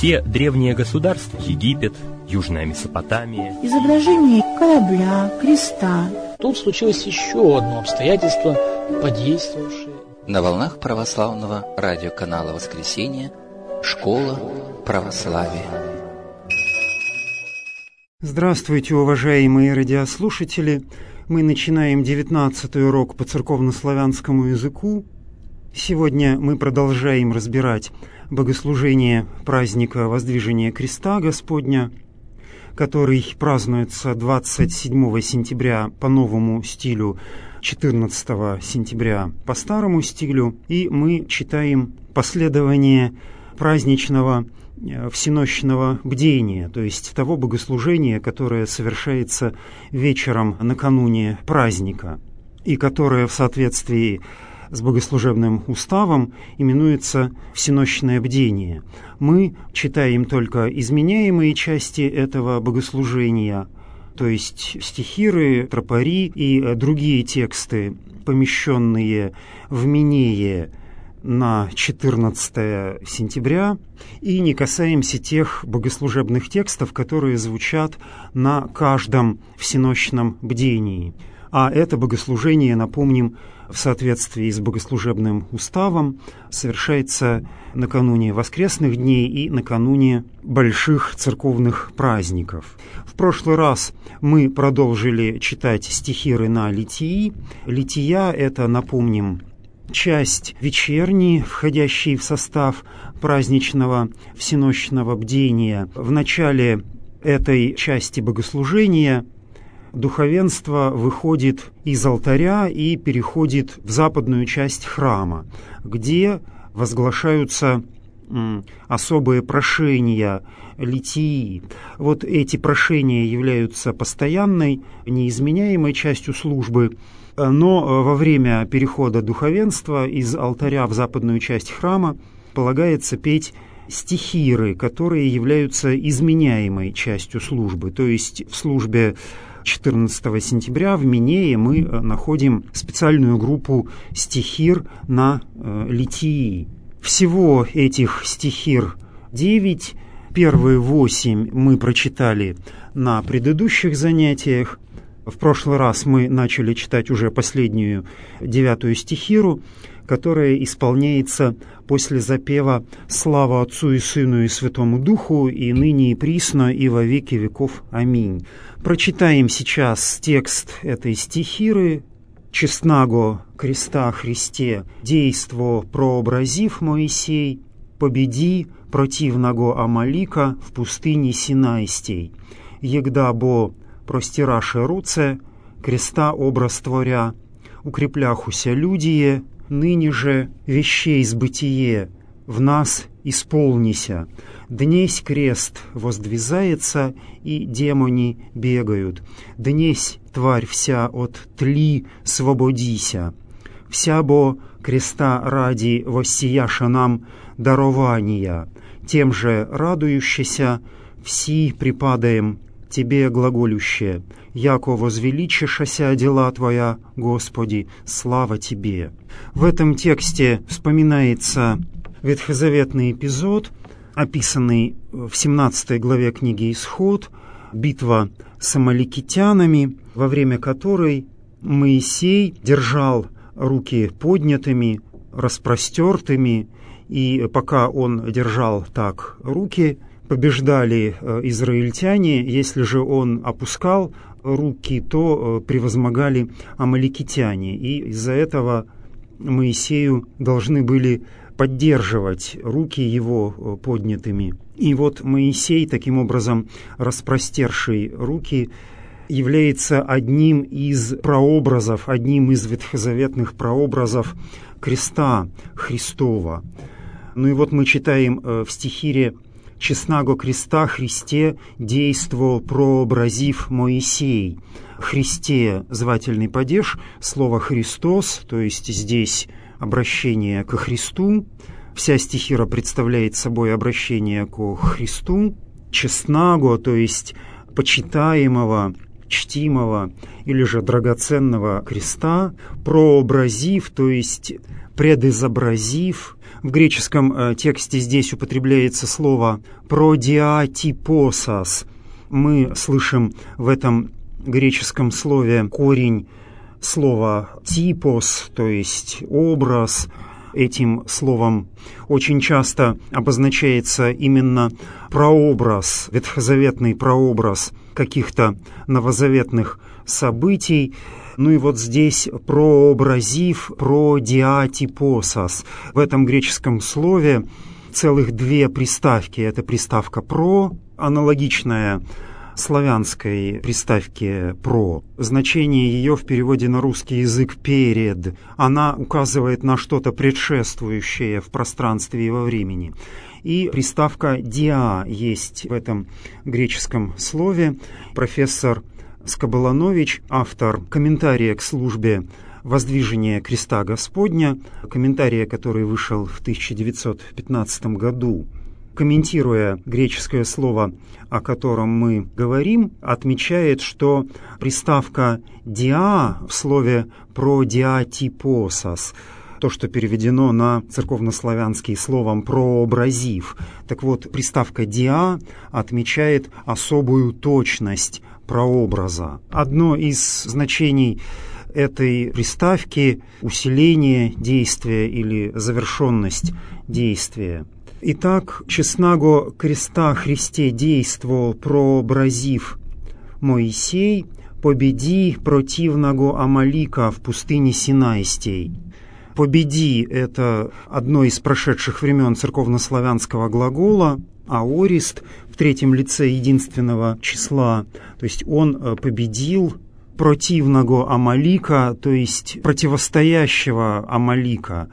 Все древние государства, Египет, Южная Месопотамия. Изображение корабля, креста. Тут случилось еще одно обстоятельство, подействовавшее. На волнах православного радиоканала «Воскресенье» «Школа православия». Здравствуйте, уважаемые радиослушатели! Мы начинаем 19-й урок по церковнославянскому языку. Сегодня мы продолжаем разбирать богослужение праздника Воздвижения Креста Господня, который празднуется 27 сентября по новому стилю, 14 сентября по старому стилю, и мы читаем последование праздничного всенощного бдения, то есть того богослужения, которое совершается вечером накануне праздника и которое в соответствии с богослужебным уставом именуется всенощное бдение. Мы читаем только изменяемые части этого богослужения, то есть стихиры, тропари и другие тексты, помещенные в Минее на 14 сентября, и не касаемся тех богослужебных текстов, которые звучат на каждом всенощном бдении. А это богослужение, напомним, в соответствии с богослужебным уставом совершается накануне воскресных дней и накануне больших церковных праздников. В прошлый раз мы продолжили читать стихиры на литии. Лития — это, напомним, часть вечерней, входящей в состав праздничного всенощного бдения. В начале этой части богослужения духовенство выходит из алтаря и переходит в западную часть храма, где возглашаются особые прошения литии. Вот эти прошения являются постоянной, неизменяемой частью службы, но во время перехода духовенства из алтаря в западную часть храма полагается петь стихиры, которые являются изменяемой частью службы. То есть в службе 14 сентября в Минее мы находим специальную группу стихир на литии. Всего этих стихир 9. Первые 8 мы прочитали на предыдущих занятиях. В прошлый раз мы начали читать уже последнюю 9 стихиру, которая исполняется после запева «Слава Отцу и Сыну и Святому Духу, и ныне и присно, и во веки веков. Аминь». Прочитаем сейчас текст этой стихиры. «Честнаго креста Христе, действо прообразив Моисей, победи противного Амалика в пустыне Синайстей, егда бо простираше руце, креста образ творя, укрепляхуся людие, ныне же вещей сбытие в нас исполнися. Днесь крест воздвизается, и демони бегают. Днесь тварь вся от тли свободися. Вся бо креста ради воссияша нам дарования. Тем же радующийся все припадаем Тебе глаголюще, яко возвеличишася дела Твоя, Господи, слава Тебе». В этом тексте вспоминается ветхозаветный эпизод, описанный в 17 главе книги «Исход», битва с амаликитянами, во время которой Моисей держал руки поднятыми, распростертыми, и пока он держал так руки, побеждали израильтяне. Если же он опускал руки, то превозмогали амаликитяне. И из-за этого Моисею должны были поддерживать руки его поднятыми. И вот Моисей, таким образом распростерший руки, является одним из прообразов, одним из ветхозаветных прообразов креста Христова. Ну и вот мы читаем в стихире «Честнаго креста Христе действо прообразив Моисей». Христе — звательный падеж, слово «Христос», то есть здесь обращение ко Христу. Вся стихира представляет собой обращение ко Христу. Честнаго, то есть почитаемого, чтимого или же драгоценного креста. Прообразив, то есть предизобразив, В греческом тексте здесь употребляется слово «продиатипосас». Мы слышим в этом греческом слове корень слова «типос», то есть «образ». Этим словом очень часто обозначается именно прообраз, ветхозаветный прообраз каких-то новозаветных событий. Ну и вот здесь прообразив, продиатипосас. В этом греческом слове целых две приставки. Это приставка «про», аналогичная славянской приставке «про». Значение ее в переводе на русский язык «перед». Она указывает на что-то предшествующее в пространстве и во времени. И приставка «диа» есть в этом греческом слове. Профессор Скоболанович, автор комментария к службе «Воздвижение креста Господня», комментария, который вышел в 1915 году, комментируя греческое слово, о котором мы говорим, отмечает, что приставка «диа» в слове «продиатипосас», то, что переведено на церковнославянский словом «прообразив». Так вот, приставка «диа» отмечает особую точность прообраза. Одно из значений этой приставки – усиление действия или завершенность действия. Итак, «честнаго креста Христе действо прообразив Моисей, победи противного Амалика в пустыне Синайстей». «Победи» — это одно из прошедших времен церковнославянского глагола, аорист в третьем лице единственного числа, то есть он победил противного Амалика, то есть противостоящего Амалика.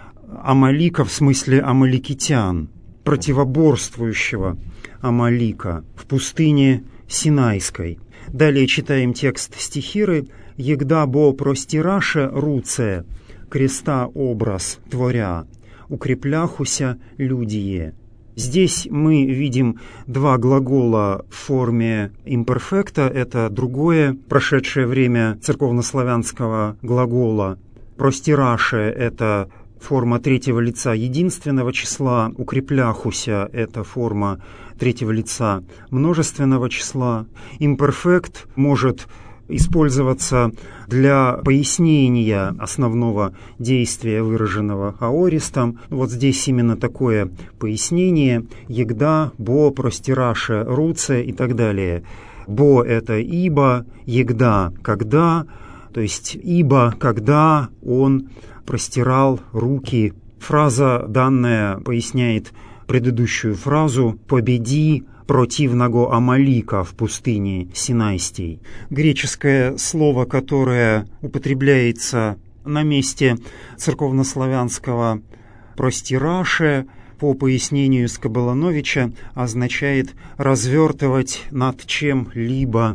Амалика в смысле амаликитян, противоборствующего Амалика в пустыне Синайской. Далее читаем текст стихиры «Егда бо простираше руце, креста образ творя, укрепляхуся людие». Здесь мы видим два глагола в форме имперфекта. Это другое прошедшее время церковнославянского глагола. «Простираше» — это форма третьего лица единственного числа, «укрепляхуся» — это форма третьего лица множественного числа. Имперфект может использоваться для пояснения основного действия, выраженного аористом. Вот здесь именно такое пояснение: «егда, бо, простираше, руце» и так далее. «Бо» — это «ибо», «егда» — «когда», то есть «ибо», «когда» он простирал руки. Фраза данная поясняет предыдущую фразу «победи противного Амалика в пустыне Синайстей». Греческое слово, которое употребляется на месте церковнославянского «простираше», по пояснению Скоболановича, означает развертывать над чем-либо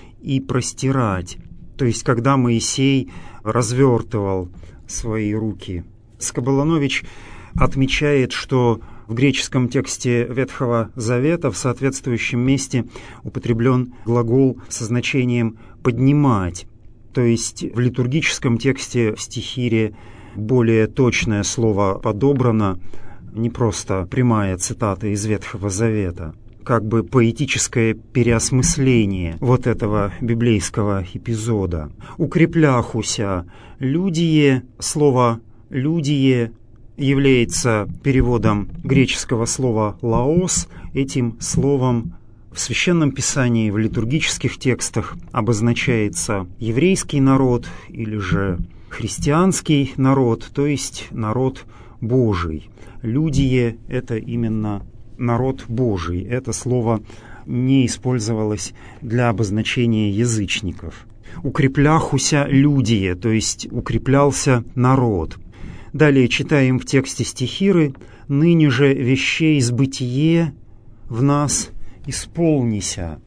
и простирать. То есть, когда Моисей развертывал свои руки. Скоболанович отмечает, что в греческом тексте Ветхого Завета в соответствующем месте употреблен глагол со значением «поднимать». То есть в литургическом тексте в стихире более точное слово подобрано, не просто прямая цитата из Ветхого Завета, как бы поэтическое переосмысление вот этого библейского эпизода. «Укрепляхуся людие», слово «людие» является переводом греческого слова «лаос». Этим словом в Священном Писании, в литургических текстах обозначается еврейский народ или же христианский народ, то есть народ Божий. «Людие» — это именно народ Божий. Это слово не использовалось для обозначения язычников. «Укрепляхуся людие», то есть укреплялся народ. Далее читаем в тексте стихиры «Ныне же вещей сбытие в нас исполнися».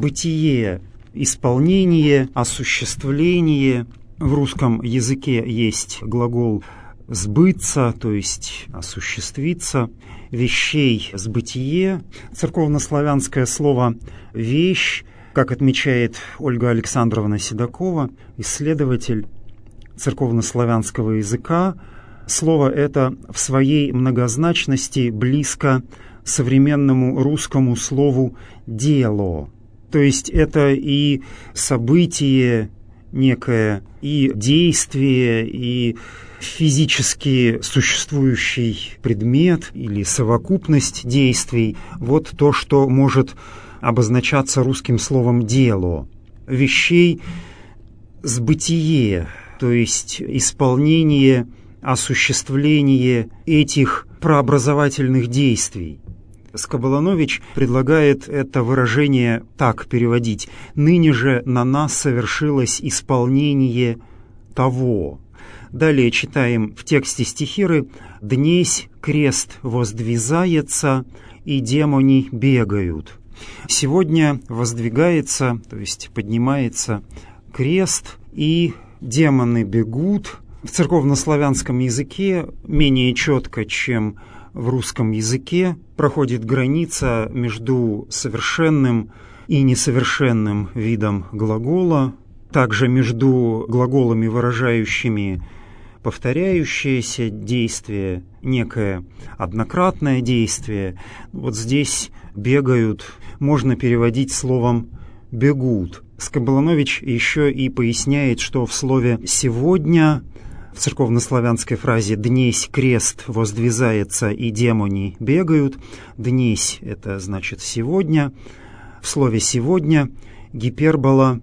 Сбытие — исполнение, осуществление. В русском языке есть глагол «сбыться», то есть «осуществиться». Вещей — сбытие. Церковнославянское слово «вещь», как отмечает Ольга Александровна Седокова, исследователь церковнославянского языка, Слово это в своей многозначности близко современному русскому слову «дело». То есть это и событие некое, и действие, и физически существующий предмет или совокупность действий. Вот то, что может обозначаться русским словом «дело». Вещей сбытие, то есть исполнение, осуществление этих прообразовательных действий. Скоболанович предлагает это выражение так переводить: «Ныне же на нас совершилось исполнение того». Далее читаем в тексте стихиры: «Днесь крест воздвизается, и демони бегают». Сегодня воздвигается, то есть поднимается крест, и демоны бегут. В церковнославянском языке менее четко, чем в русском языке, проходит граница между совершенным и несовершенным видом глагола, также между глаголами, выражающими повторяющееся действие, некое однократное действие. Вот здесь «бегают» можно переводить словом «бегут». Скоболанович еще и поясняет, что в слове «сегодня» в церковнославянской фразе «днесь крест воздвизается, и демони бегают». «Днесь» — это значит «сегодня». В слове «сегодня» гипербола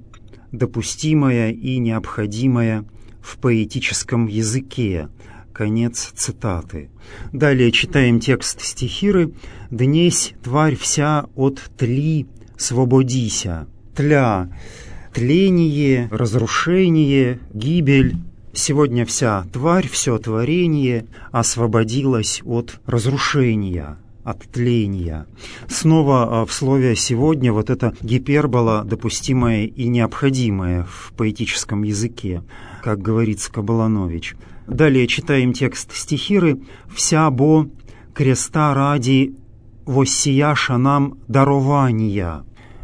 допустимая и необходимая в поэтическом языке. Конец цитаты. Далее читаем текст стихиры: «Днесь тварь вся от тли свободися». Тля — тление, разрушение, гибель. Сегодня вся тварь, все творение освободилась от разрушения, от тления. Снова в слове «сегодня» вот эта гипербола допустимая и необходимая в поэтическом языке, как говорит Скоболанович. Далее читаем текст стихиры: «Вся бо креста ради воссияша нам дарования».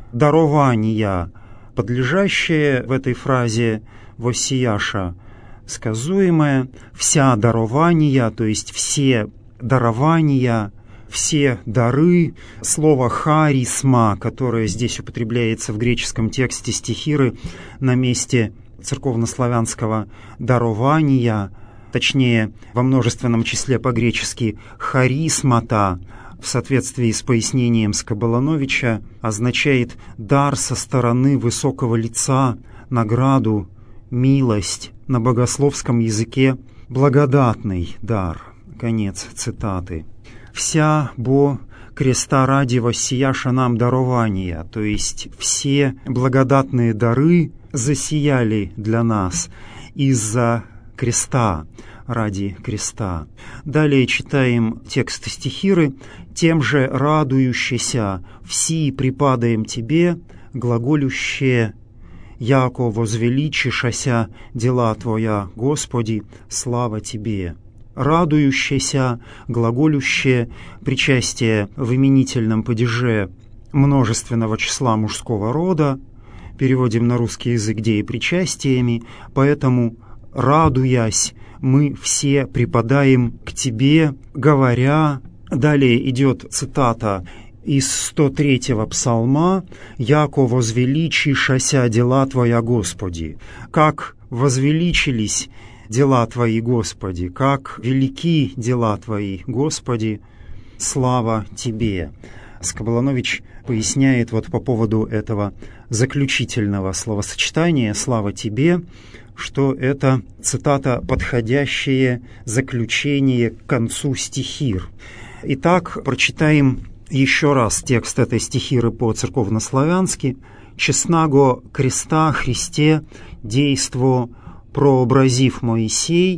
Дарования, подлежащее в этой фразе воссияша, сказуемое, вся дарования, то есть все дарования, все дары. Слово «харисма», которое здесь употребляется в греческом тексте стихиры на месте церковнославянского «дарования», точнее, во множественном числе по-гречески «харисмата», в соответствии с пояснением Скоболановича, означает дар со стороны высокого лица, награду, милость, на богословском языке благодатный дар. Конец цитаты. «Вся бо креста ради воссияша нам дарования», то есть все благодатные дары засияли для нас из-за креста, ради креста. Далее читаем текст стихиры: «Тем же радующийся все припадаем тебе, глаголюще, яко возвеличишася дела Твоя, Господи, слава Тебе». Радующийся, глаголюще, причастие в именительном падеже множественного числа мужского рода, переводим на русский язык деепричастиями, поэтому «радуясь, мы все припадаем к Тебе, говоря». Далее идет цитата из 103-го псалма: «Яко возвеличишася дела Твоя, Господи». Как возвеличились дела Твои, Господи, как велики дела Твои, Господи, слава Тебе. Скоболанович поясняет вот по поводу этого заключительного словосочетания «слава Тебе», что это, цитата, подходящее заключение к концу стихир. Итак, прочитаем еще раз текст этой стихиры по-церковнославянски: «Честнаго креста Христе действо прообразив Моисей,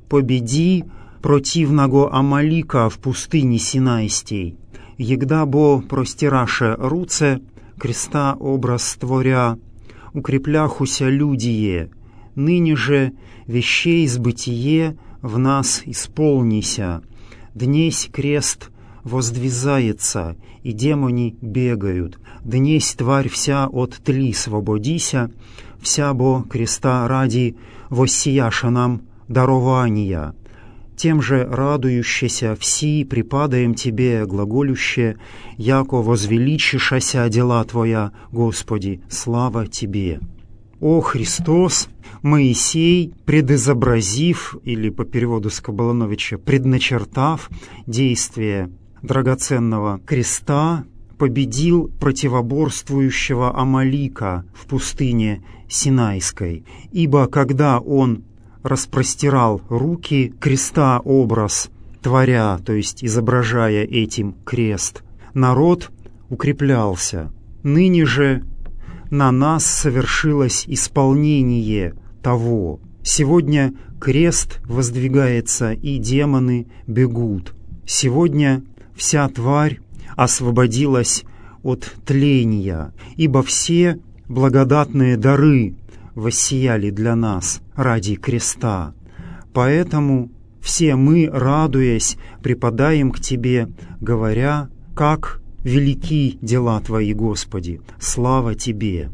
победи противного Амалика в пустыне Синайстей, егда бо простираше руце, креста образ творя, укрепляхуся людие, ныне же вещей сбытие в нас исполнися, днесь крест воздвизается, и демони бегают, днесь тварь вся от тли свободися, вся бо креста ради воссияша нам дарования». Тем же радующеся все припадаем Тебе, глаголюще, яко возвеличишася дела Твоя, Господи, слава Тебе. О Христос, Моисей, предизобразив, или по переводу Скоболоновича, предначертав действие драгоценного креста, победил противоборствующего Амалика в пустыне Синайской. Ибо когда он распростирал руки, креста образ творя, то есть изображая этим крест, народ укреплялся. Ныне же на нас совершилось исполнение того. Сегодня крест воздвигается, и демоны бегут. Сегодня вся тварь освободилась от тления, ибо все благодатные дары воссияли для нас ради креста. Поэтому все мы, радуясь, припадаем к Тебе, говоря, как велики дела Твои, Господи, слава Тебе.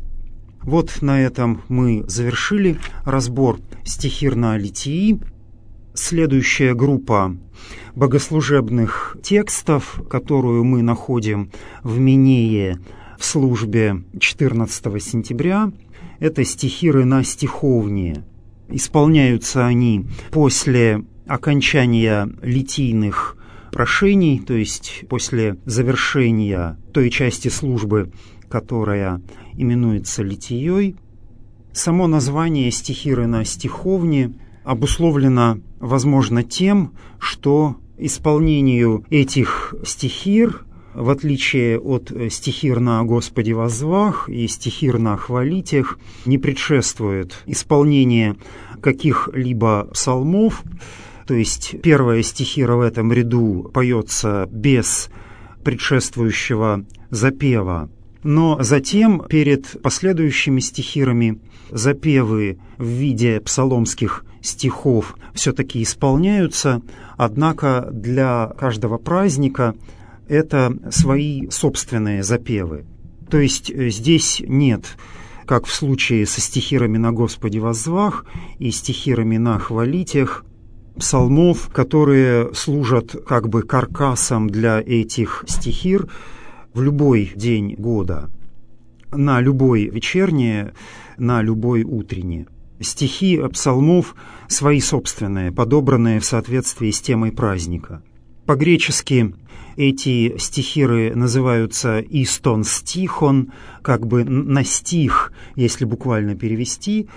Вот на этом мы завершили разбор стихирно-литии. Следующая группа богослужебных текстов, которую мы находим в Минее в службе 14 сентября, это стихиры на стиховне. Исполняются они после окончания литийных прошений, то есть после завершения той части службы, которая именуется литией. Само название стихиры на стиховне обусловлено, возможно, тем, что исполнению этих стихир, в отличие от стихир на Господи воззвах и стихир на хвалитях, не предшествует исполнение каких-либо псалмов. То есть первая стихира в этом ряду поется без предшествующего запева. Но затем перед последующими стихирами запевы в виде псаломских стихов все-таки исполняются, однако для каждого праздника это свои собственные запевы. То есть здесь нет, как в случае со стихирами на Господи воззвах и стихирами на хвалитях, псалмов, которые служат как бы каркасом для этих стихир в любой день года, на любой вечернее, на любой утреннее. Стихи псалмов свои собственные, подобранные в соответствии с темой праздника. По-гречески эти стихиры называются «истон стихон», как бы на стих, если буквально перевести,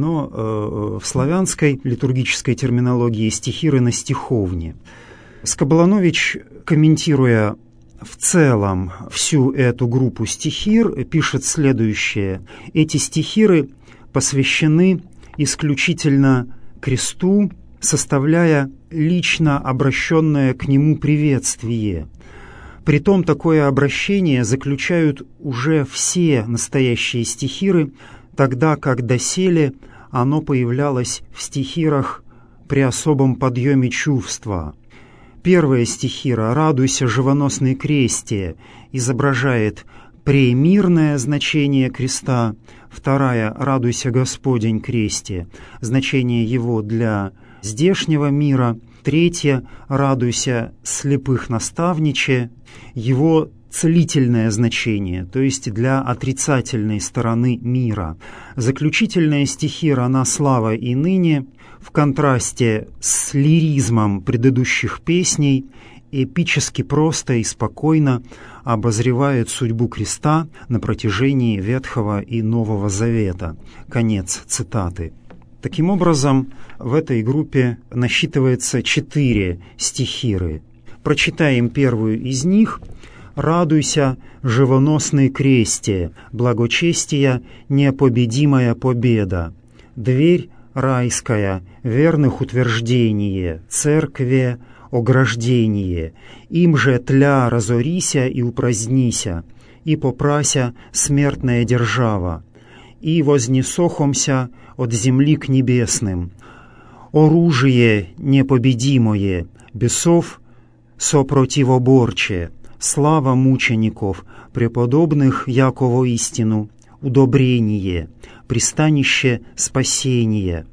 но в славянской литургической терминологии стихиры на стиховне. Скоболонович, комментируя в целом всю эту группу стихир, пишет следующее. Эти стихиры посвящены исключительно кресту, составляя лично обращенное к нему приветствие. Притом такое обращение заключают уже все настоящие стихиры, тогда как доселе оно появлялось в стихирах при особом подъеме чувства. Первая стихира «Радуйся, живоносный кресте» изображает премирное значение креста, вторая «Радуйся, Господень кресте», значение его для здешнего мира, третья «Радуйся, слепых наставниче», его целительное значение, то есть для отрицательной стороны мира. Заключительная стихира «На слава и ныне» в контрасте с лиризмом предыдущих песней эпически просто и спокойно обозревает судьбу креста на протяжении Ветхого и Нового Завета. Конец цитаты. Таким образом, в этой группе насчитывается 4 стихиры. Прочитаем первую из них. «Радуйся, живоносный кресте, благочестия, непобедимая победа. Дверь райская, верных утверждение, церкве ограждение. Им же тля разорися и упразднися, и попрася смертная держава. И вознесохомся от земли к небесным. Оружие непобедимое, бесов сопротивоборче, слава мучеников, преподобных яково истину, удобрение, пристанище спасения.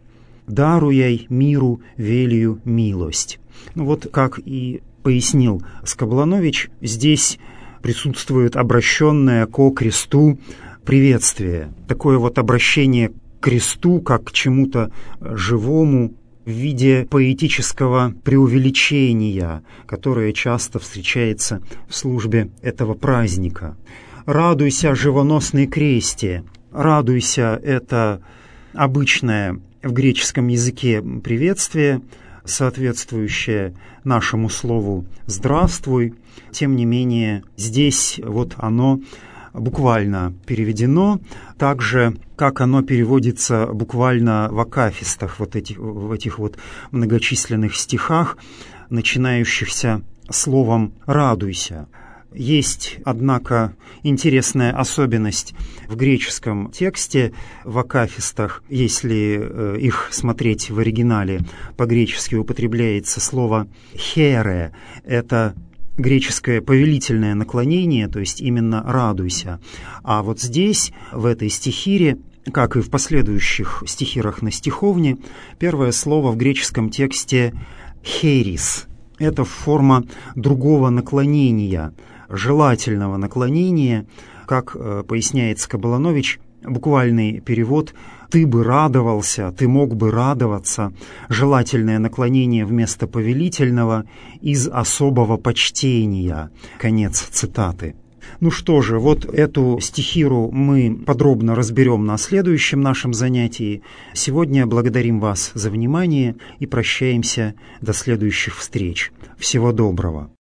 даруяй миру велию милость». Ну вот, как и пояснил Скобланович, здесь присутствует обращенное ко кресту приветствие. Такое вот обращение к кресту, как к чему-то живому, в виде поэтического преувеличения, которое часто встречается в службе этого праздника. «Радуйся, живоносный кресте». «Радуйся» — это обычное в греческом языке приветствие, соответствующее нашему слову «здравствуй». Тем не менее, здесь вот оно буквально переведено, так же, как оно переводится буквально в акафистах, в этих вот многочисленных стихах, начинающихся словом «радуйся». Есть, однако, интересная особенность в греческом тексте, в акафистах, если их смотреть в оригинале, по-гречески употребляется слово «хере», это греческое повелительное наклонение, то есть именно «радуйся». А вот здесь, в этой стихире, как и в последующих стихирах на стиховне, первое слово в греческом тексте «херис». Это форма другого наклонения, желательного наклонения, как поясняет Скобланович, буквальный перевод «ты бы радовался», «ты мог бы радоваться», желательное наклонение вместо повелительного из особого почтения. Конец цитаты. Ну что же, вот эту стихиру мы подробно разберем на следующем нашем занятии. Сегодня благодарим вас за внимание и прощаемся до следующих встреч. Всего доброго.